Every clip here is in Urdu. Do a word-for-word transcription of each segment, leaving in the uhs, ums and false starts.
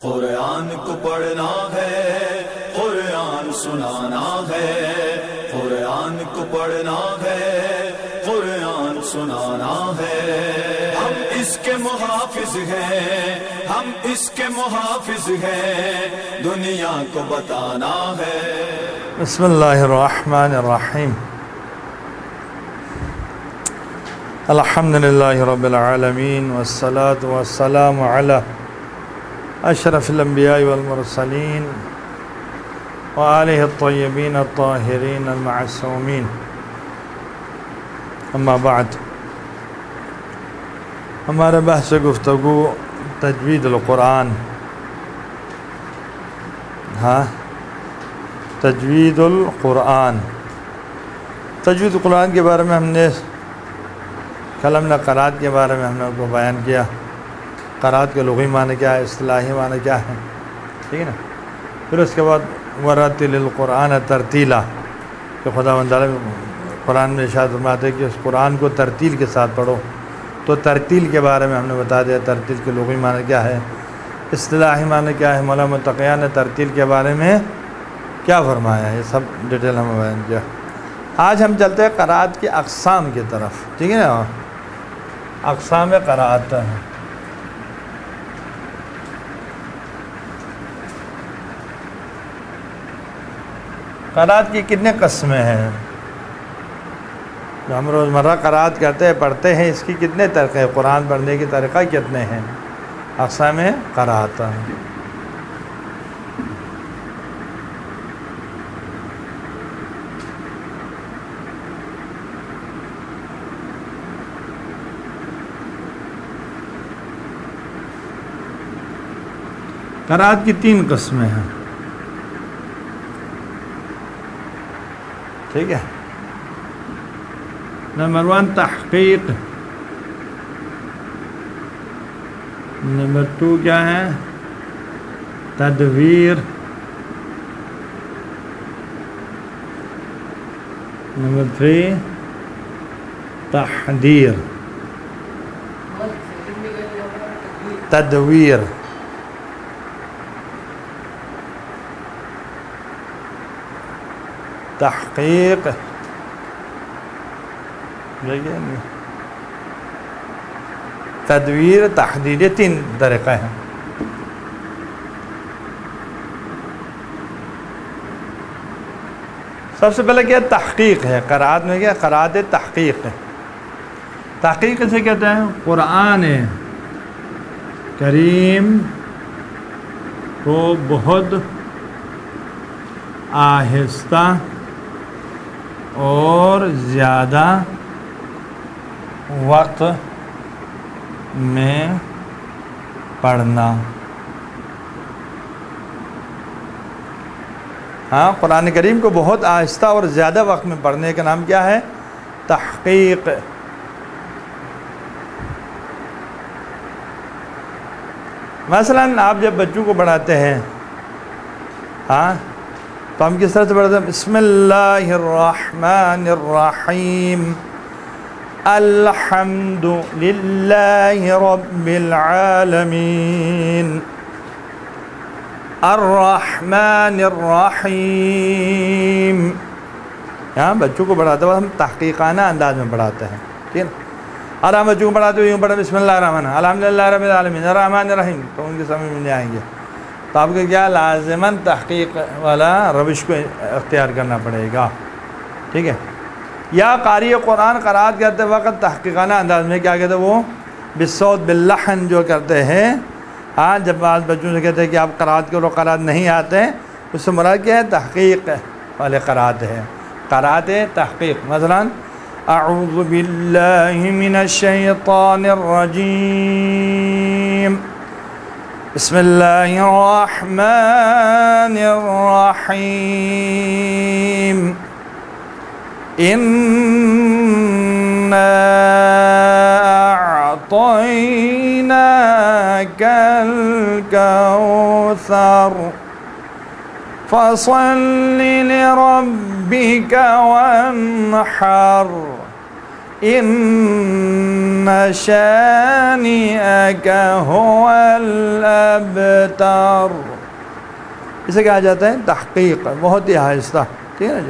قرآن کو پڑھنا ہے، قرآن سنانا ہے، قرآن کو پڑھنا ہے، قرآن سنانا ہے۔ ہم اس کے محافظ ہیں، ہم اس کے محافظ ہیں، دنیا کو بتانا ہے۔ بسم اللہ الرحمن الرحیم۔ الحمد للہ رب العالمین والصلاة والسلام علی اشرف الانبیاء والمرسلین وآلہ الطیبین الطاہرین المعصومین، اما بعد۔ ہمارا بحث گفتگو تجوید القرآن، ہاں تجوید القرآن تجوید القرآن کے بارے میں ہم نے کلم قرات کے بارے میں ہم نے کو بیان کیا۔ قرات کے لغوی معنی کیا ہے، اصطلاحی معنی کیا ہے، ٹھیک ہے نا۔ پھر اس کے بعد ورتل القرآن ترتیلا، کہ خدا مند قرآن میں ارشاد فرماتے کہ اس قرآن کو ترتیل کے ساتھ پڑھو، تو ترتیل کے بارے میں ہم نے بتا دیا ترتیل کے لغوی معنی کیا ہے، اصطلاحی معنی کیا ہے۔ مولانا متقیہ نے ترتیل کے بارے میں کیا فرمایا ہے، یہ سب ڈیٹیل ہم بیان کیا۔ آج ہم چلتے ہیں قرات کی اقسام کی طرف، ٹھیک ہے نا۔ اقسام قرات ہیں، قرات کی کتنے قسمیں ہیں جو ہم روزمرہ قرات کرتے ہیں پڑھتے ہیں، اس کی کتنے طریقے، قرآن پڑھنے کے طریقہ کتنے ہیں، اقسام قرات ہیں۔ قرات کی تین قسمیں ہیں، ٹھیک ہے۔ نمبر ون تحقیق، نمبر ٹو کیا ہے تدویر، نمبر تھری تحدیر۔ تدویر تحقیق تدویر تحدید، یہ تین طریقے ہیں۔ سب سے پہلے کیا تحقیق ہے، قرات میں کیا قرات تحقیق ہے۔ تحقیق سے کہتے ہیں قرآن کریم کو بہت آہستہ اور زیادہ وقت میں پڑھنا۔ ہاں، قرآن کریم کو بہت آہستہ اور زیادہ وقت میں پڑھنے کا نام کیا ہے، تحقیق۔ مثلاً آپ جب بچوں کو پڑھاتے ہیں، ہاں تو ہم کس طرح سے پڑھتے ہیں، بسم اللہ الرحمن الرحیم، الحمد للہ رب العالمین، الرحمن الرحیم۔ یہاں بچوں کو پڑھاتے وقت ہم تحقیقانہ انداز میں پڑھاتے ہیں، ٹھیک ہے۔ اور ہم بچوں کو پڑھاتے ہوئے یوں پڑھیں بسم اللہ الرحمن الحمد للہ رب العالمین الرحمن الرحیم، تو ان کے سمجھ میں نہیں آئیں گے۔ تو آپ کو کیا لازماً تحقیق والا روش کو اختیار کرنا پڑے گا، ٹھیک ہے۔ یا قاری قرآن قرات کرتے وقت تحقیقانہ انداز میں کیا کہتے ہیں، وہ بالصوت باللحن جو کرتے ہیں۔ ہاں، جب بعض بچوں سے کہتے ہیں کہ آپ قرات کرو، قرات نہیں آتے ہیں، اس سے مراد کیا ہے، تحقیق والے قرات ہے، قرات تحقیق۔ مثلاً اعوذ باللہ من الشیطان الرجیم، بسم اللہ الرحمن الرحیم، انا اعطیناک الکوثر فصل لربک وانحر ان شانئک هو الابتر. اسے کہا جاتا ہے تحقیق، بہت ہی آہستہ، ٹھیک ہے نا جی.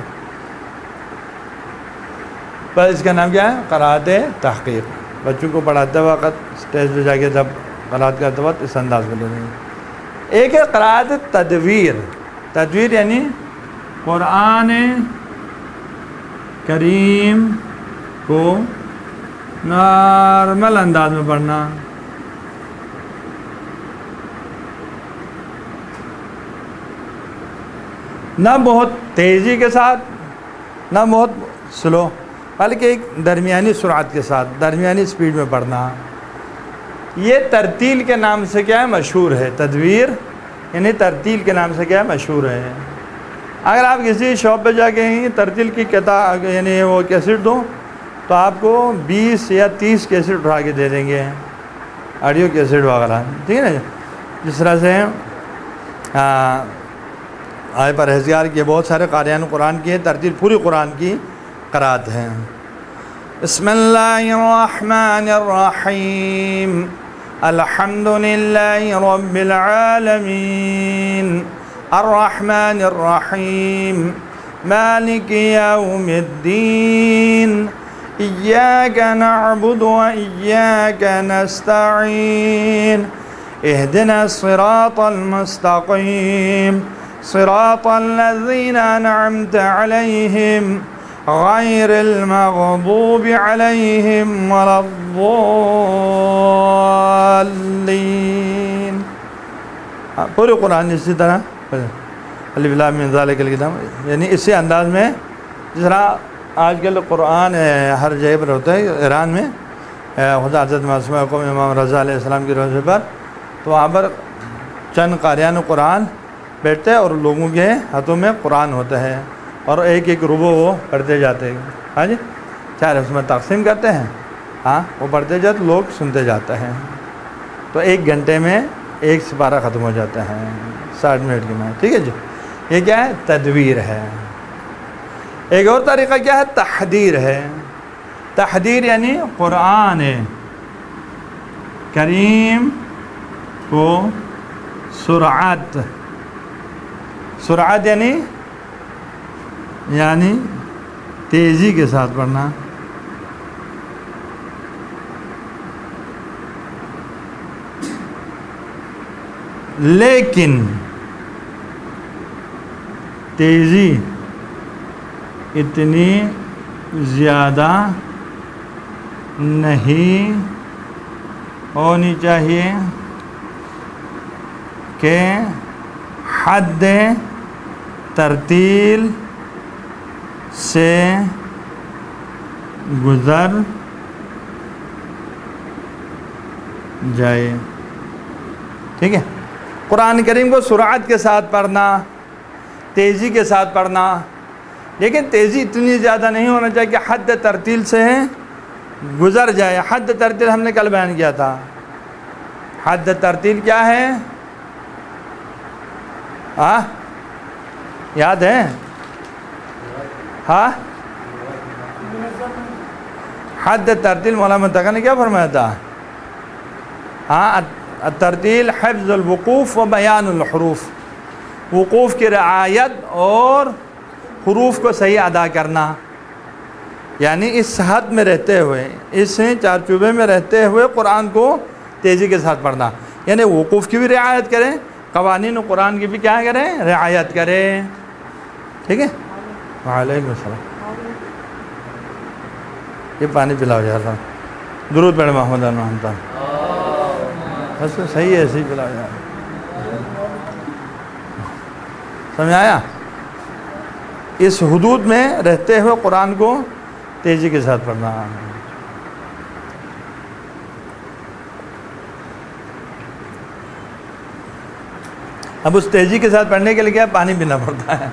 پر اس کا نام کیا ہے؟ قرأت تحقیق. بچوں کو پڑھاتے وقت اسٹیج پہ جا کے جب قرأت کرتے وقت اس انداز میں لے. ایک ہے قرأت تدویر. تدویر یعنی قرآن کریم کو نارمل انداز میں پڑھنا. نہ بہت تیزی کے ساتھ نہ بہت سلو، بلکہ ایک درمیانی سرعت کے ساتھ، درمیانی سپیڈ میں پڑھنا. یہ ترتیل کے نام سے کیا ہے؟ مشہور ہے. تدویر یعنی ترتیل کے نام سے کیا ہے؟ مشہور ہے. اگر آپ کسی شاپ پہ جا کے ترتیل کی کتاب یعنی وہ کیسٹ دو تو آپ کو بیس یا تیس کیسٹ اٹھا کے دے دیں گے، آڈیو کیسٹ وغیرہ، ٹھیک ہے نا. جس طرح سے آئے پرہیزگار کے بہت سارے قاریان قرآن کی ترتیل پوری قرآن کی قرأت ہے. بسم اللہ الرحمن الرحیم الحمد للہ رب العالمین الرحمن الرحیم مالک یوم الدین ایاک نعبد و ایاک نستعین اہدنا الصراط المستقیم صراط الذین انعمت علیہم غیر المغضوب علیہم ولا الضالین. پورے قرآن اسی طرح الف لام میم ذالک الکتاب یعنی اسی انداز میں. جس طرح آج کل قرآن ہر جگہ پر ہوتا ہے. ایران میں خدا حضرت معصومہ قوم امام رضا علیہ السلام کی روزے پر تو وہاں پر چند قاریان قرآن بیٹھتے ہیں اور لوگوں کے ہاتھوں میں قرآن ہوتا ہے اور ایک ایک ربع وہ پڑھتے جاتے ہیں. ہاں جی چار اس میں تقسیم کرتے ہیں. ہاں وہ پڑھتے جاتے لوگ سنتے جاتے ہیں. تو ایک گھنٹے میں ایک سپارہ ختم ہو جاتا ہے ساٹھ منٹ کی میں. ٹھیک ہے جی. یہ کیا ہے؟ تدویر ہے. ایک اور طریقہ کیا ہے؟ تحدیر ہے. تحدیر یعنی قرآن کریم کو سرعت سرعت یعنی یعنی تیزی کے ساتھ پڑھنا. لیکن تیزی اتنی زیادہ نہیں ہونی چاہیے کہ حد ترتیل سے گزر جائے. ٹھیک ہے. قرآن کریم کو سرعت کے ساتھ پڑھنا، تیزی کے ساتھ پڑھنا، لیکن تیزی اتنی زیادہ نہیں ہونا چاہیے کہ حد ترتیل سے گزر جائے. حد ترتیل ہم نے کل بیان کیا تھا. حد ترتیل کیا ہے؟ ہاں یاد ہے؟ ہاں حد ترتیل مولانا منتقی نے کیا فرمایا تھا؟ ہاں ترتیل حفظ الوقوف و بیان الحروف. وقوف کی رعایت اور حروف کو صحیح ادا کرنا. یعنی اس حد میں رہتے ہوئے، اس چارچوبے میں رہتے ہوئے قرآن کو تیزی کے ساتھ پڑھنا. یعنی وقوف کی بھی رعایت کریں، قوانین قرآن کی بھی کیا کریں؟ رعایت کریں. ٹھیک ہے. وعلیکم السلام. یہ پانی پلاؤ یار. درود پڑھ محمد الحمد بس صحیح ہے، ایسے ہی پلاؤ یار. سمجھ آیا؟ اس حدود میں رہتے ہوئے قرآن کو تیزی کے ساتھ پڑھنا. اب اس تیزی کے ساتھ پڑھنے کے لیے کیا پانی پینا پڑتا ہے.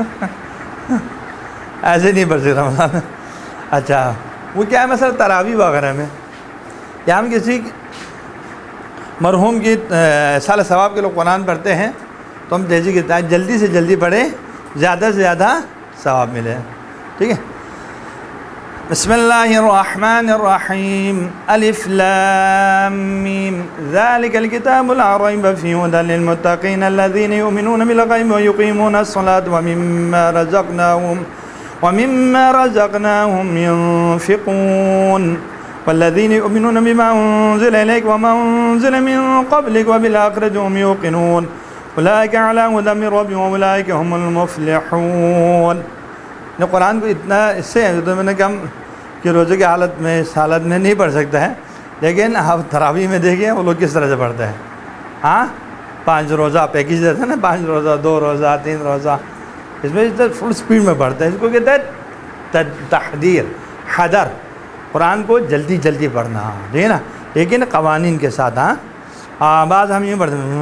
ایسے نہیں پڑھ سکتا مثلا. اچھا وہ کیا ہے مثلا تراویح وغیرہ میں یا ہم کسی مرحوم کی سال ثواب کے لوگ قرآن پڑھتے ہیں تو ہم تیزی کے ساتھ جلدی سے جلدی پڑھیں، زیادہ سے زیادہ ثواب ملے. ٹھیک ہے. بسم الله الرحمن الرحيم ألف لام ميم ذلك الكتاب لا ريب فيه هدى للمتقين الذين يؤمنون بالغيب ويقيمون الصلاة ومما رزقناهم ومما رزقناهم ينفقون والذين يؤمنون بما أنزل إليك وما أنزل من قبلك وبالآخرة هم يوقنون أولئك على هدى من ربهم وأولئك هم المفلحون. نے قرآن کو اتنا اس سے تو میں نے کہا کہ روزے کی حالت میں اس حالت میں نہیں پڑھ سکتا ہے، لیکن آپ تراویح میں دیکھیں وہ لوگ کس طرح سے پڑھتے ہیں. ہاں پانچ روزہ پیکیج دیتے ہیں نا، پانچ روزہ، دو روزہ، تین روزہ، اس میں فل سپیڈ میں پڑھتے ہیں. اس کو کہتے ہیں تحدیر، حدر، قرآن کو جلدی جلدی پڑھنا، ٹھیک ہے نا، لیکن قوانین کے ساتھ. ہاں بعض ہم یوں پڑھتے ہیں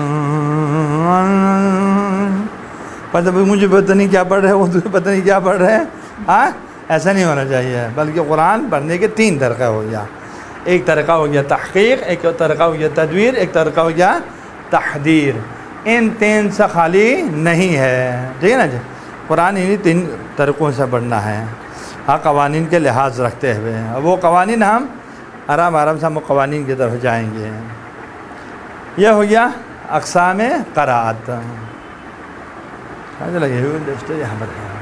پتہ مجھے پتہ نہیں کیا پڑھ رہے ہیں، وہ تمہیں پتہ نہیں کیا پڑھ رہے ہیں. ہاں ایسا نہیں ہونا چاہیے، بلکہ قرآن پڑھنے کے تین طریقے ہو گیا. ایک طریقہ ہو گیا تحقیق، ایک طریقہ ہو گیا تدویر، ایک طریقہ ہو گیا تحدیر. ان تین سے خالی نہیں ہے، ٹھیک ہے نا جی. قرآن انہیں تین طریقوں سے پڑھنا ہے، ہاں قوانین کے لحاظ رکھتے ہوئے. وہ قوانین ہم آرام آرام سے ہم قوانین کی طرف جائیں گے. یہ ہو گیا اقسام قرأت. لگے ہوئے یہاں پر ہے.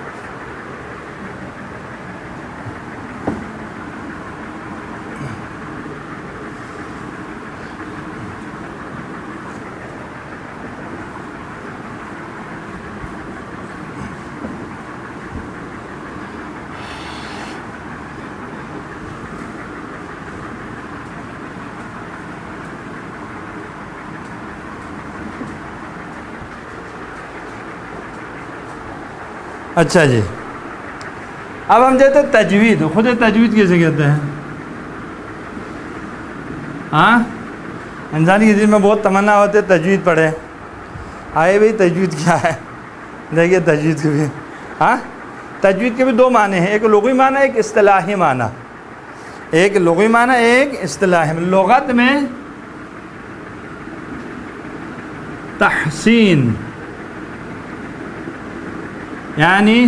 اچھا جی، اب ہم جاتے ہیں تجوید. خود تجوید کیسے کہتے ہیں؟ ہاں انسان کے دل میں بہت تمنا ہوتی ہے تجوید پڑھے. آئے بھائی تجوید کیا ہے؟ دیکھیے تجوید کے بھی، ہاں تجوید کے بھی دو معنی ہیں، ایک لغوی معنی، ایک اصطلاحی معنی. ایک لغوی معنی، ایک اصطلاحی. لغت میں تحسین یعنی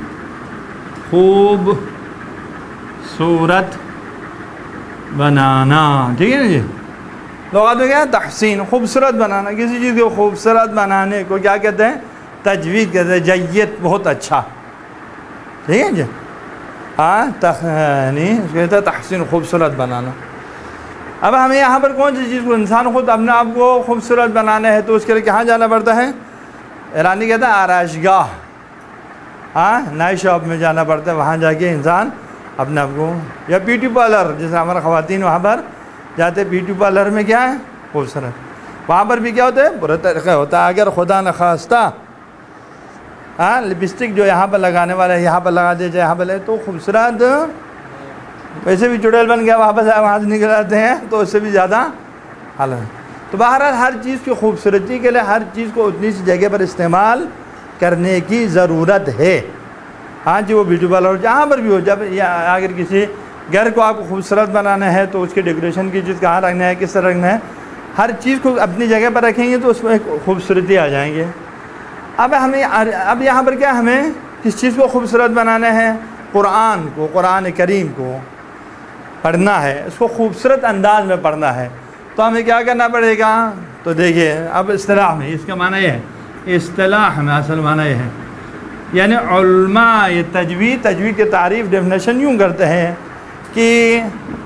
خوب صورت بنانا، ٹھیک ہے نا جی. لغت میں کیا ہے؟ تحسین، خوبصورت بنانا. کسی چیز کو خوبصورت بنانے کو کیا کہتے ہیں؟ تجوید کہتے ہیں. جید بہت اچھا، ٹھیک ہے جی. ہاں یعنی کہتے ہیں تحسین، خوبصورت بنانا. اب ہمیں یہاں پر کون سی چیز کو انسان خود اپنے آپ کو خوبصورت بنانا ہے تو اس کے لیے کہاں جانا پڑتا ہے؟ ایرانی کہتا ہے آرائش گاہ. ہاں نئی شاپ میں جانا پڑتا ہے، وہاں جا کے انسان اپنے آپ کو، یا بیوٹی پارلر جیسے ہمارا خواتین وہاں پر جاتے. بیوٹی پارلر میں کیا ہے؟ خوبصورت. وہاں پر بھی کیا ہوتا ہے؟ برا طریقہ ہوتا ہے. اگر خدا نخواستہ ہاں لپسٹک جو یہاں پر لگانے والا ہے یہاں پر لگا دے جائے، یہاں پر لے تو خوبصورت، ویسے بھی چڑیل بن گیا واپس وہاں سے نکل آتے ہیں تو اس سے بھی زیادہ حالت. تو بہرحال ہر چیز کی خوبصورتی کے لیے ہر چیز کو اتنی سی جگہ پر استعمال کرنے کی ضرورت ہے. ہاں جی وہ بیوٹی پارلر جہاں پر بھی ہو، جب اگر کسی گھر کو آپ کو خوبصورت بنانا ہے تو اس کی ڈیکوریشن کی چیز کہاں رکھنا ہے، کس طرح رکھنا ہے، ہر چیز کو اپنی جگہ پر رکھیں گے تو اس میں ایک خوبصورتی آ جائیں گے. اب ہمیں اب یہاں پر کیا ہمیں کس چیز کو خوبصورت بنانا ہے؟ قرآن کو، قرآن کریم کو پڑھنا ہے، اس کو خوبصورت انداز میں پڑھنا ہے. تو ہمیں کیا کرنا پڑے گا؟ تو دیکھیے اب اصطلاح میں اس کا معنی یہ ہے، اصطلاح میں اصل معنی یہ ہے، یعنی علماء یہ تجوید تجوید کی تعریف ڈیفینیشن یوں کرتے ہیں کہ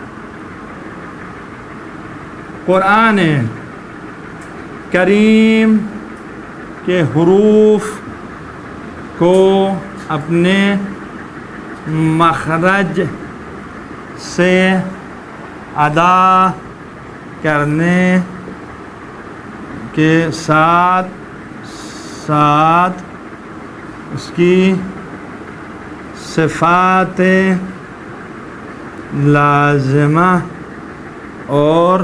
قرآن کریم کے حروف کو اپنے مخرج سے ادا کرنے کے ساتھ ساتھ اس کی صفات لازمہ اور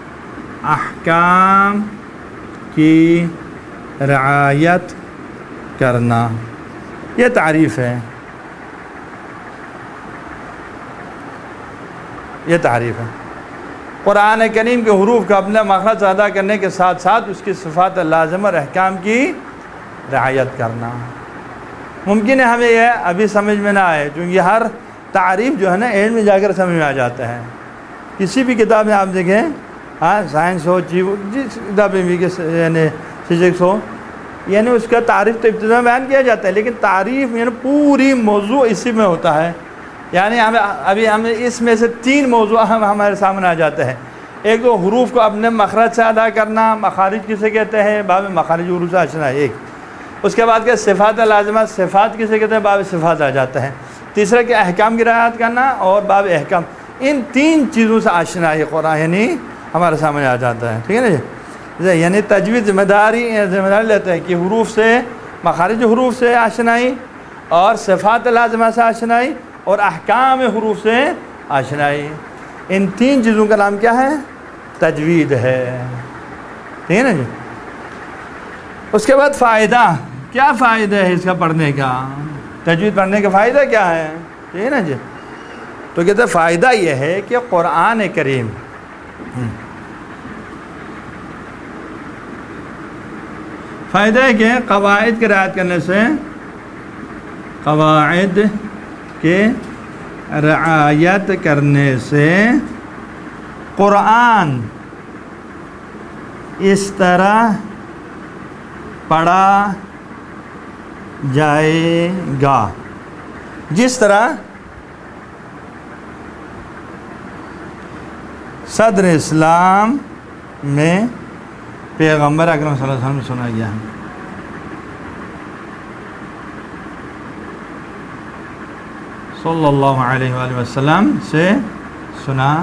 احکام کی رعایت کرنا، یہ تعریف ہے. یہ تعریف ہے قرآن کریم کے حروف کا اپنے مخرج ادا کرنے کے ساتھ ساتھ اس کی صفات لازمہ اور احکام کی رعایت کرنا. ممکن ہے ہمیں یہ ابھی سمجھ میں نہ آئے، چونکہ ہر تعریف جو ہے نا اینڈ میں جا کر سمجھ میں آ جاتا ہے. کسی بھی کتاب میں آپ دیکھیں، ہاں سائنس ہو، جی جس کتاب میں بھی یعنی فزکس ہو، یعنی اس کا تعریف تو ابتدا میں بیان کیا جاتا ہے، لیکن تعریف یعنی پوری موضوع اسی میں ہوتا ہے. یعنی ہمیں ابھی ہمیں اس میں سے تین موضوع ہم ہمارے سامنے آ جاتے ہیں. ایک تو حروف کو اپنے مخرج سے ادا کرنا، مخارج کسے کہتے ہیں، باب مخارج حروف سے آشنا ہے ایک. اس کے بعد کہ صفات لازمہ، صفات کسے کہتے ہیں، باب صفات آ جاتا ہے. تیسرا کہ احکام کی رعایت کرنا اور باب احکام. ان تین چیزوں سے آشنا ہے قرآن یعنی ہمارے سامنے آ جاتا ہے. ٹھیک ہے نا جی. یعنی تجوید ذمہ داری ذمہ داری لیتے ہیں کہ حروف سے، مخارج حروف سے آشنائی اور صفات لازمہ سے آشنائی اور احکام حروف سے آشنائی. ان تین چیزوں کا نام کیا ہے؟ تجوید ہے. ٹھیک ہے نا جی. اس کے بعد فائدہ، کیا فائدہ ہے اس کا پڑھنے کا؟ تجوید پڑھنے کا فائدہ کیا ہے؟ ٹھیک ہے نا جی. تو کہتے ہیں فائدہ یہ ہے کہ قرآن کریم فائدہ ہے کہ قواعد کی رعایت کرنے سے، قواعد کے رعایت کرنے سے قرآن اس طرح پڑھا جائے گا جس طرح صدر اسلام میں پیغمبر اکرم صلی اللہ علیہ وسلم نے سنا گیا ہے. صلی اللہ علیہ وآلہ وسلم سے سنا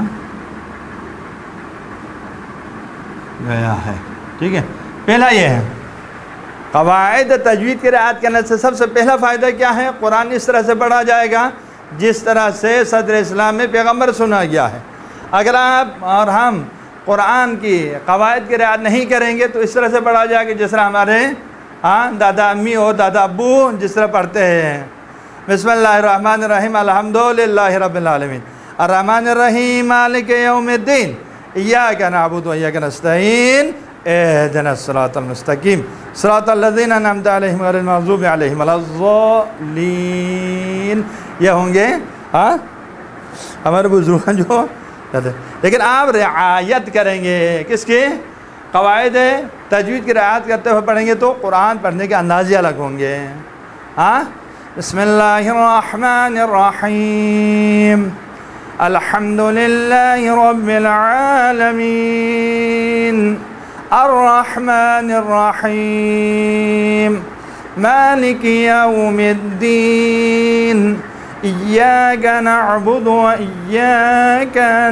گیا ہے. ٹھیک ہے. پہلا یہ ہے قواعد تجوید کی رعایت کرنے سے سب سے پہلا فائدہ کیا ہے؟ قرآن اس طرح سے پڑھا جائے گا جس طرح سے صدر اسلام میں پیغمبر سنا گیا ہے. اگر آپ اور ہم قرآن کی قواعد کی رعایت نہیں کریں گے تو اس طرح سے پڑھا جائے گا جس طرح ہمارے ہاں دادا امی اور دادا ابو جس طرح پڑھتے ہیں. بسم اللہ الرحمن الرحیم الحمدللہ رب العالمین الرحمن الرحیم مالک یوم الدین ایاک نعبد و ایاک نستعین اہدنا الصراط المستقیم صراط الذین انعمت علیہم غیر المغضوب علیہم ولا الضالین. یہ ہوں گے ہاں ہمارے بزرگ جو. لیکن آپ رعایت کریں گے کس کی؟ قواعد تجوید کی رعایت کرتے ہوئے پڑھیں گے تو قرآن پڑھنے کے انداز الگ ہوں گے. ہاں بسم اللہ الرحمن الرحیم الحمدللہ رب العالمین الرحمن الرحیم مالک یوم الدین ایاک نعبد و ایاک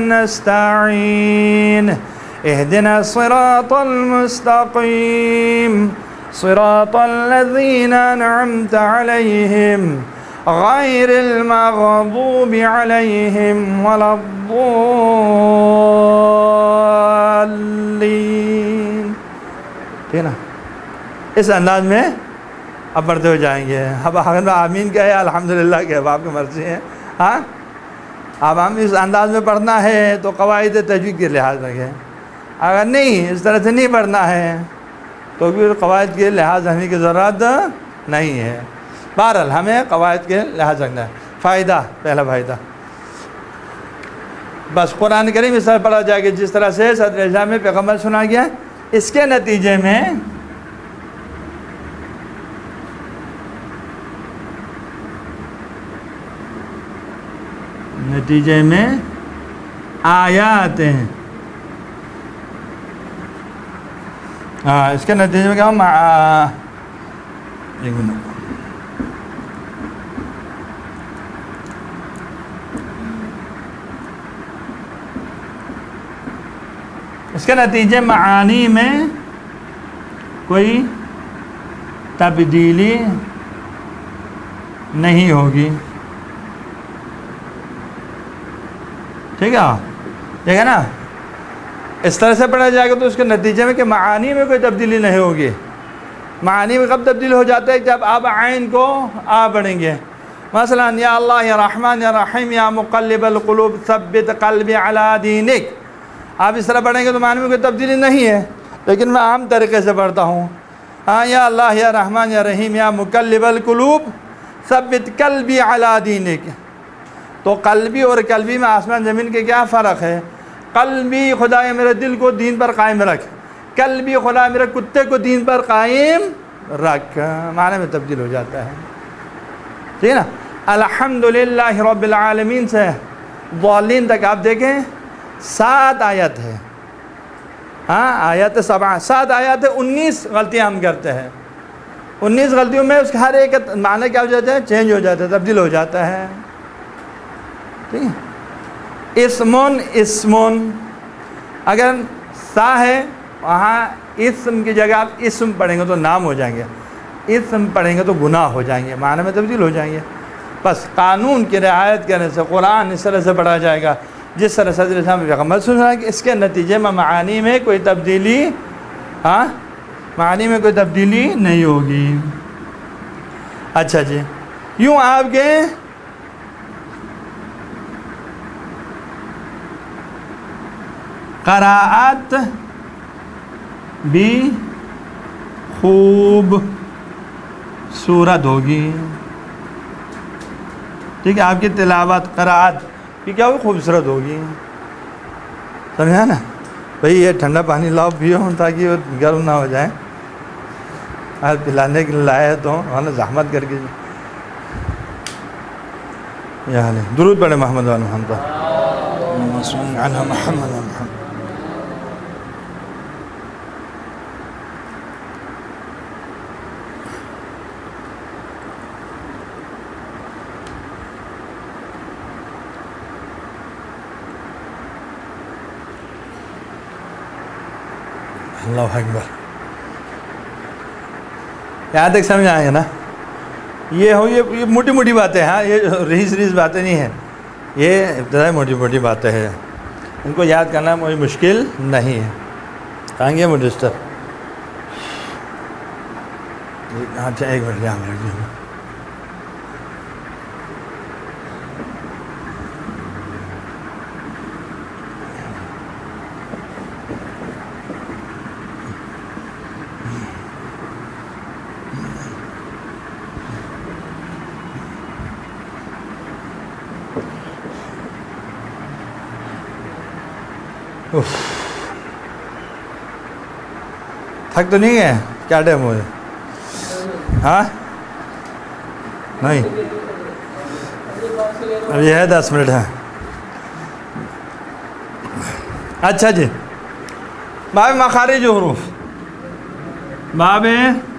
نستعین اہدنا الصراط المستقیم صراط الذین انعمت علیہم غیر المغضوب علیہم ولا الضالین. ٹھیک ہے نا. اس انداز میں اب پڑھتے ہو جائیں گے. اب اگر آمین کہے الحمدللہ کہ اب آپ کی مرضی ہے. ہاں اب ہم اس انداز میں پڑھنا ہے تو قواعد تجوید کے لحاظ رکھیں. اگر نہیں اس طرح سے نہیں پڑھنا ہے تو پھر قواعد کے لحاظ رکھنے کی ضرورت نہیں ہے. بہرحال ہمیں قواعد کے لحاظ رکھنا ہے. فائدہ، پہلا فائدہ بس قرآن کریم اس طرح پڑھا جائے گا جس طرح سے صدر اسلام میں پیغمبر سنا گیا. اس کے نتیجے میں نتیجے میں آیات ہیں. ہاں اس کے نتیجے میں کیا ہم ایک منٹ اس کے نتیجے معانی میں کوئی تبدیلی نہیں ہوگی. ٹھیک ہے ٹھیک ہے نا. اس طرح سے پڑھا جائے گا تو اس کے نتیجے میں کہ معانی میں کوئی تبدیلی نہیں ہوگی. معانی میں کب تبدیل ہو جاتا ہے؟ جب آپ عین کو آ پڑھیں گے. مثلا یا اللہ یا رحمان یا رحیم یا مقلب القلوب ثبت قلبی علی دینک. آپ اس طرح پڑھیں گے تو معنی میں کوئی تبدیلی نہیں ہے. لیکن میں عام طریقے سے پڑھتا ہوں ہاں یا اللہ یا رحمان یا رحیم یا مقلب القلوب ثبت قلبی علی دینک. تو قلبی اور قلبی میں آسمان زمین کے کیا فرق ہے؟ قلبی خدایا میرے دل کو دین پر قائم رکھ، قلبی خدا میرے کتے کو دین پر قائم رکھ، معنی میں تبدیل ہو جاتا ہے، ٹھیک ہے نا۔ الحمدللہ رب العالمین سے ضالین تک آپ دیکھیں سات آیت ہے، ہاں آیت سبع، سات آیات ہے، انیس غلطیاں ہم کرتے ہیں، انیس غلطیوں میں اس کے ہر ایک معنی کیا ہو جاتا ہے؟ چینج ہو جاتا ہے، تبدیل ہو جاتا ہے، ٹھیک ہے۔ اسمون اسمون، اگر سا ہے وہاں اسم کی جگہ آپ اسم پڑھیں گے تو نام ہو جائیں گے، اسم پڑھیں گے تو گناہ ہو جائیں گے، معنی میں تبدیل ہو جائیں گے۔ بس قانون کی رعایت کرنے سے قرآن اس طرح سے پڑھا جائے گا جس طرح صدر اسلام پیغمبر صلی اللہ علیہ وسلم کہ اس کے نتیجے میں معانی میں کوئی تبدیلی، ہاں معانی میں کوئی تبدیلی نہیں ہوگی۔ اچھا جی، یوں آپ کے قراءت بھی خوب صورت ہوگی، ٹھیک ہے، آپ کی تلاوت قراءت کی کیا ہوگی؟ خوبصورت ہوگی، سمجھا نا بھئی؟ یہ ٹھنڈا پانی لاؤ پیو تاکہ وہ گرم نہ ہو جائے، آج پلانے کے لیے لائے تو ورنہ زحمت کر کے یا حال ہے۔ درود پڑھے محمد و محمد علی محمد و محمد۔ اللہ اکبر، یہاں تک سمجھ آئے نا؟ یہ ہو یہ موٹی موٹی باتیں، ہاں یہ ریز ریز باتیں نہیں ہیں، یہ ابتدائی موٹی موٹی باتیں ہیں، ان کو یاد کرنا کوئی مشکل نہیں ہے۔ کہیں گے مجسٹر، اچھا ایک منٹ یہاں رکھ دیں۔ تھک تو نہیں ہے؟ کیا ٹائم ہو جائے؟ ہاں نہیں، ابھی ہے دس منٹ ہے۔ اچھا جی، باب مخارج حروف، باب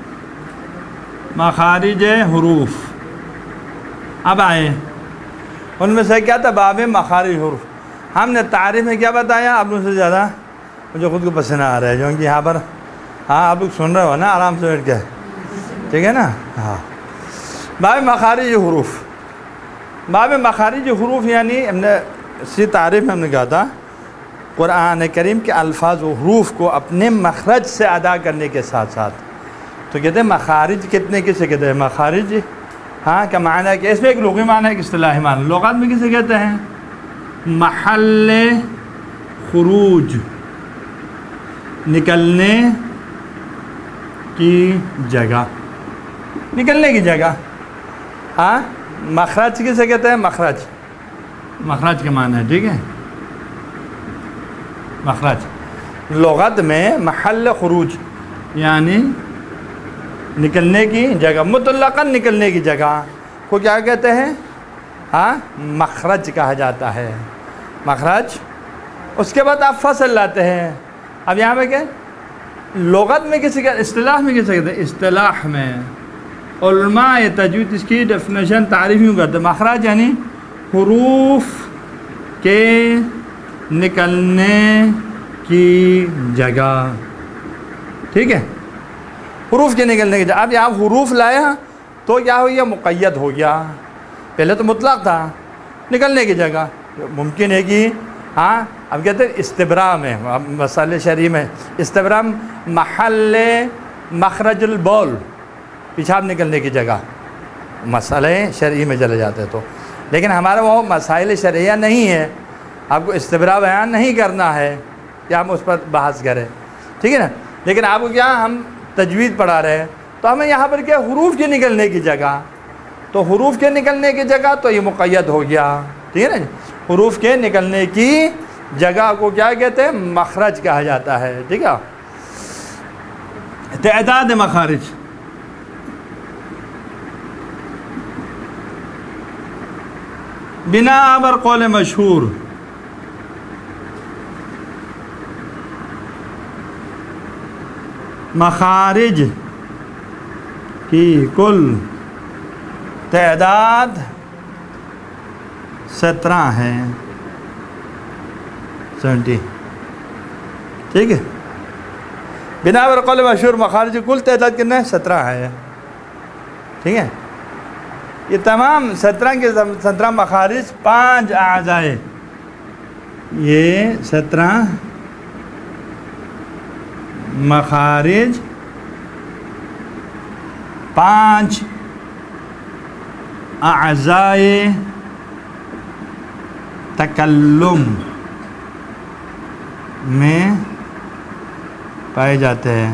مخارج حروف اب آئے، ان میں سے کیا تھا؟ باب مخارج حروف۔ ہم نے تعریف میں کیا بتایا؟ اب ان سے زیادہ مجھے خود کو پسینہ آ رہا ہے، جو کہ یہاں پر ہاں آپ لوگ سن رہے ہو نا آرام سے بیٹھ کے، ٹھیک ہے نا؟ ہاں، باب مخارج حروف، باب مخارج حروف یعنی ہم نے اسی تعریف میں ہم نے کہا تھا قرآن کریم کے الفاظ و حروف کو اپنے مخرج سے ادا کرنے کے ساتھ ساتھ، تو کہتے ہیں مخارج کتنے کسے کہتے ہیں؟ مخارج ہاں کا معنی ہے کہ اس میں ایک لغوی معنی ہے، ایک اصطلاحی معنی۔ لغات میں کسے کہتے ہیں؟ محل خروج، نکلنے کی جگہ، نکلنے کی جگہ، ہاں مخرج کسے کہتے ہیں؟ مخرج، مخرج کے معنی ہے، ٹھیک ہے، مخرج لغت میں محل خروج یعنی نکلنے کی جگہ، مطلقاً نکلنے کی جگہ کو کیا کہتے ہیں؟ ہاں مخرج کہا جاتا ہے، مخرج۔ اس کے بعد آپ فصل لاتے ہیں، اب یہاں پہ کیا لغت میں کسی کا، اصطلاح میں کسے کہتے ہیں؟ اصطلاح میں علماء تجوید اس کی ڈیفینیشن تعریف یوں کرتے ہیں، مخرج یعنی حروف کے نکلنے کی جگہ، ٹھیک ہے، حروف کے نکلنے کی جگہ۔ اب یہاں حروف لایا تو کیا ہو گیا؟ مقید ہو گیا، پہلے تو مطلق تھا، نکلنے کی جگہ ممکن ہے کہ ہاں اب کہتے ہیں استبراء میں، مسئلہ شرعی میں استبراء محل مخرج البول، پیشاب نکلنے کی جگہ، مسئلہ شرعی میں چلے جاتے تو، لیکن ہمارا وہ مسائل شرعیہ نہیں ہے، آپ کو استبراء بیان نہیں کرنا ہے کہ ہم اس پر بحث کریں، ٹھیک ہے نا؟ لیکن آپ کو کیا ہم تجوید پڑھا رہے ہیں تو ہمیں یہاں پر کیا حروف کے نکلنے کی جگہ، تو حروف کے نکلنے کی جگہ تو یہ مقید ہو گیا، ٹھیک ٹھیک ہے نا جی؟ حروف کے نکلنے کی جگہ کو کیا کہتے ہیں؟ مخرج کہا جاتا ہے، ٹھیک ہے۔ تعداد مخارج، بنا بر قول مشہور مخارج کی کل تعداد سترہ ہے، سیونٹی، ٹھیک ہے۔ بنا بر قول مشہور مخارج کی کل تعداد کتنا ہے؟ سترہ ہے، ٹھیک ہے۔ یہ تمام سترہ کے سترہ مخارج پانچ اعضائے، یہ سترہ مخارج پانچ اعضائے تکلم میں پائے جاتے ہیں،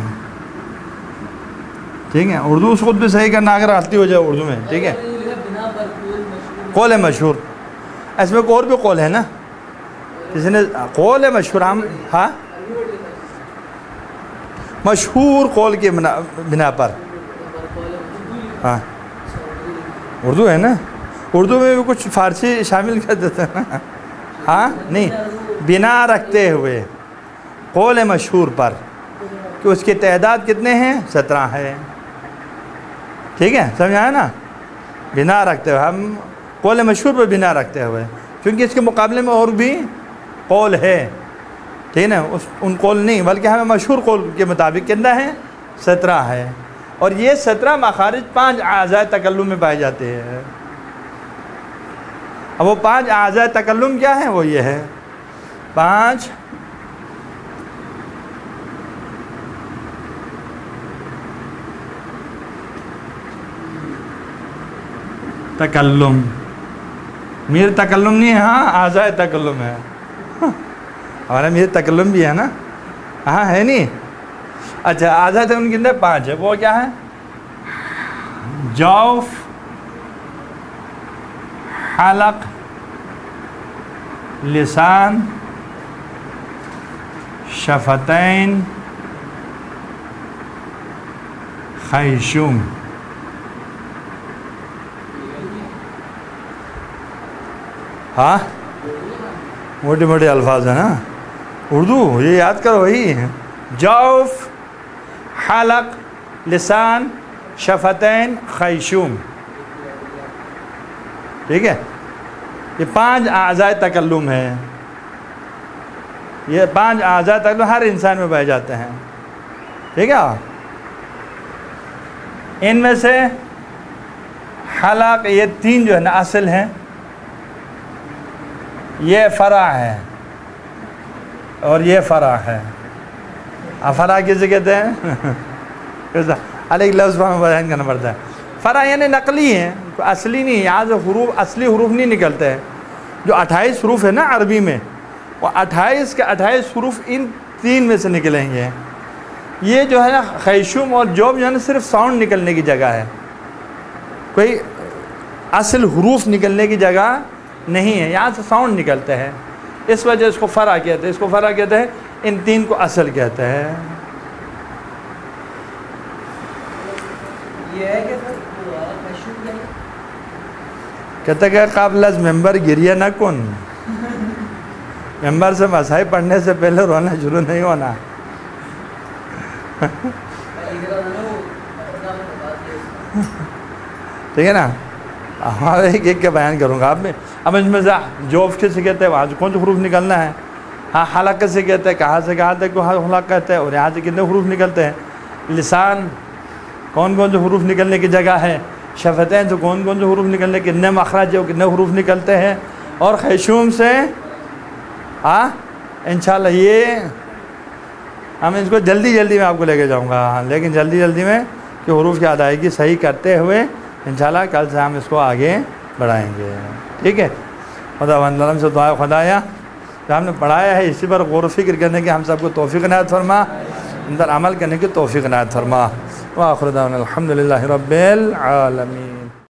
ٹھیک ہے۔ اردو اس خود بھی صحیح کرنا اگر غلطی ہو جائے اردو میں، ٹھیک ہے۔ قول مشہور، اس میں کوئی اور بھی قول ہے نا، کسی نے قول مشہور، ہم ہاں مشہور قول کے بنا بنا پر، ہاں اردو ہے نا، اردو میں بھی کچھ فارسی شامل کر دیتے ہیں نا، ہاں نہیں، بنا رکھتے ہوئے قول مشہور پر کہ اس کی تعداد کتنے ہیں؟ سترہ ہے، ٹھیک ہے، سمجھا ہے نا۔ بنا رکھتے ہوئے، ہم قول مشہور پر بنا رکھتے ہوئے، کیونکہ اس کے مقابلے میں اور بھی قول ہے، ٹھیک ہے نا، اس ان قول نہیں بلکہ ہمیں مشہور قول کے مطابق کتنا ہے؟ سترہ ہے، اور یہ سترہ مخارج پانچ اعضائے تکلم میں پائے جاتے ہیں۔ اب وہ پانچ اعضائے تکلم کیا ہیں؟ وہ یہ ہے پانچ تکلم، میر تکلم نہیں ہے، ہاں اعضائے تکلم ہے، ہمارا میر تکلم بھی ہے نا، ہاں ہے نہیں۔ اچھا اعضائے تکلم کتنے؟ پانچ ہے، وہ کیا ہے؟ جوف، حلق، لسان، شفتین، خیشوم۔ ہاں موٹے موٹے الفاظ ہیں نا اردو، یہ یاد کرو، وہی جوف، حلق، لسان، شفتین، خیشوم، ٹھیک ہے۔ یہ پانچ اعضائے تکلم ہے، یہ پانچ اعضائے تکلم ہر انسان میں پائے جاتے ہیں، ٹھیک ہے۔ ان میں سے حلق، یہ تین جو ہے نا اصل ہیں، یہ فرع ہے اور یہ فرع ہے۔ اب فرع کسے کہتے ہیں؟ الگ لفظ پر ہمیں بیان کرنا پڑتا ہے۔ فرع یعنی نقلی ہیں، اصلی نہیں، یہاں سے حروف اصلی حروف نہیں نکلتے ہیں۔ جو اٹھائیس حروف ہے نا عربی میں، وہ اٹھائیس کے اٹھائیس حروف ان تین میں سے نکلیں گے۔ یہ جو ہے نا خیشوم اور جوب جو ہے نا صرف ساؤنڈ نکلنے کی جگہ ہے، کوئی اصل حروف نکلنے کی جگہ نہیں ہے، یہاں سے ساؤنڈ نکلتے ہیں، اس وجہ اس کو فرع کہتے ہیں، اس کو فرع کہتے ہیں، ان تین کو اصل کہتے ہیں۔ یہ ہے کہ کہتے کہ قبل از ممبر گریہ نہ کن، ممبر سے مسائل پڑھنے سے پہلے رونا شروع نہیں ہونا۔ ٹھیک ہے نا، ہمارے ایک ایک کے بیان کروں گا آپ میں۔ اب اس میں سے جوف کسے کہتے ہیں، وہاں سے کون سے حروف نکلنا ہے؟ ہاں حلق کسے کہتے ہیں، کہاں سے کہاں تک حلق کہتے ہیں، اور یہاں سے کتنے حروف نکلتے ہیں؟ لسان کون کون سے حروف نکلنے کی جگہ ہے؟ شفتین سے کون کون سے حروف نکلنے، کتنے مخرج ہے، کتنے حروف نکلتے ہیں؟ اور خیشوم سے ہاں انشاءاللہ یہ ہم اس کو جلدی جلدی میں آپ کو لے کے جاؤں گا، لیکن جلدی جلدی میں کہ حروف کی ادائیگی صحیح کرتے ہوئے انشاءاللہ کل سے ہم اس کو آگے بڑھائیں گے، ٹھیک ہے۔ خدا وندلم سے دعا خدایا جو ہم نے پڑھایا ہے اسی پر غور و فکر کرنے کی ہم سب کو توفیق عنایت فرما، اندر عمل کرنے کی توفیق عنایت فرما۔ وآخر دعوانا الحمدللہ رب العالمین۔